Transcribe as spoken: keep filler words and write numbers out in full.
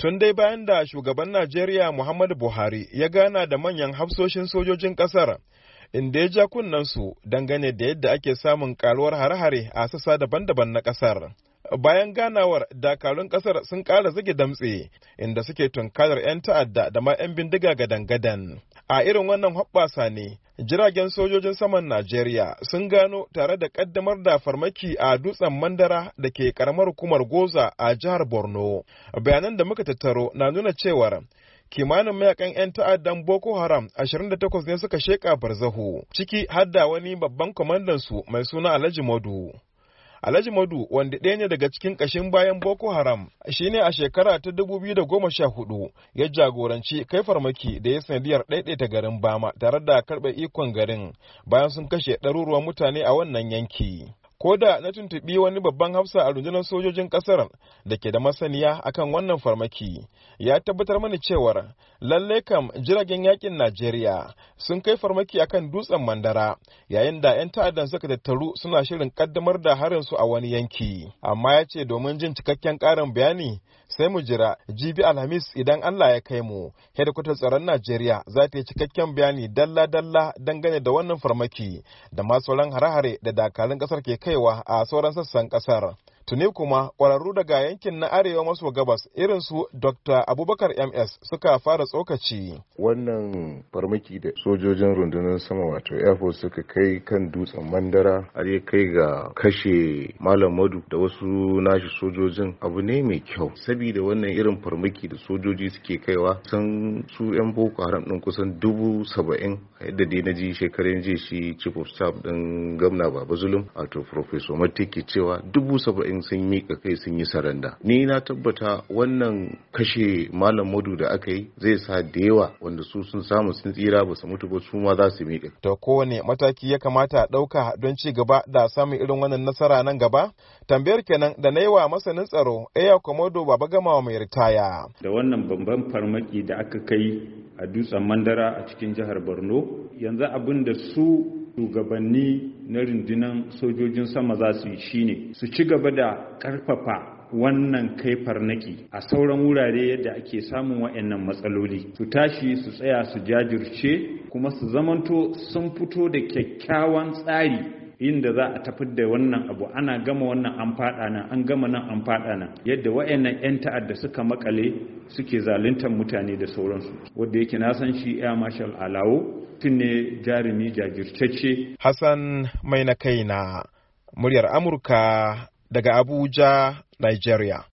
Tun dai bayan da shugaban Najeriya Muhammadu Buhari ya gana da manyan hafsoshin sojojin ƙasar, inda ya ja kunnensu dangane da yadda ake samun karuwar hare-hare a sassa daban-daban na ƙasar. Bayan ganawar, dakarun ƙasar sun ƙara zage damtse, inda suke tunkarar 'yan ta'adda da ma 'yan bindiga gadan-gadan. A irin wannan hoɓɓasa ne, jiragen sojojin saman Najeriya sun gano tare da ƙaddamar da farmaki a dutsen Mandara da ke ƙaramar hukumar Goza a jihar Borno. Bayanan da muka tattaro na nuna cewar kimanin mayakan 'yan ta'addan Boko Haram ashirin da takwas ne suka sheƙa barzahu, ciki har da wani babban kwamandansu mai suna Alhaji Madu. Alhaji Madu, wanda ɗaya ne daga cikin ƙashin bayan Boko Haram, shine a shekara ta dubu biyu da goma sha hudu ya jagoranci kai farmaki da ya sanadiyar ɗaiɗaita garin Bama tare da karɓe ikon garin bayan sun kashe ɗaruruwan mutane a wannan yanki. Ko da na tuntuɓi wani babban hafsa a rundunar sojojin ƙasar da ke da masaniya akan wannan farmaki, ya tabbatar mani cewar lallai kam jiragen yakin Najeriya sun kai farmaki akan dutsen Mandara, yayin da 'yan ta'addan suka tattaru suna shirin kaddamar da harinsu a wani yanki. Amma ya ce domin jin cikakken ƙarin bayani sai mu jira jibi Alhamis idan Allah ya kai mu. Hedikwatar tsaron Najeriya za ta yi cikakken bayani dalla-dalla dangane da wannan farmaki da ma sauran hare-hare da dakarun ƙasar ke kaiwa a sauran sassan ƙasar. Tuni kuma ƙwararru daga yankin na arewa maso gabas irin su Doctor Abubakar M S suka fara tsokaci. Wannan farmaki da sojojin rundunar sama wato Air Force suka kai kan dutsen Mandara har ya kai ga kashe Malam Madu da wasu nashi sojojin abu ne mai kyau. Saboda wannan irin farmaki da sojoji suke kaiwa san su 'yan Boko Haram ɗin kusan dubu saba'in yadda dai na ji shekarun jiya shi Chief of Staff ɗin Gwamna Baba Zulum wato Professor Matiki cewa dubu saba'in sun miƙa kai sun yi saranda. Ni na tabbata wannan kashe Malam Madu da aka yi zai sa da yawa wanda su sun samu sun tsira ba su mutu ba su ma za su miƙa. To kowane mataki ya kamata a ɗauka don ci gaba da samun irin wannan nasara nan gaba? Tambayar kenan da na yi wa masanin tsaro Eya Komodo Baba Gamawa mai ritaya. Da wannan babban farmaki da aka kai a dutsen Mandara a cikin jihar Borno, yanzu abin da su shugabanni na rundunar sojojin sama za su yi shine su ci gaba da karfafa wannan kai farnaki a sauran wurare yadda ake samun waɗannan matsaloli, su tashi su tsaya su jajirce kuma su zamanto sun fito da kyakkyawan tsari inda za a tafi da wannan abu. Ana gama wannan an fada nan, an gama nan an fada nan, yadda wayannan 'yan ta'adda suka makale suke zaluntar mutane da sauransu, wanda yake na san shi Air Marshal Alawo tun ne jarumi jajirtacce. Hassan mai na kai na muryar Amurka daga Abuja, Nigeria.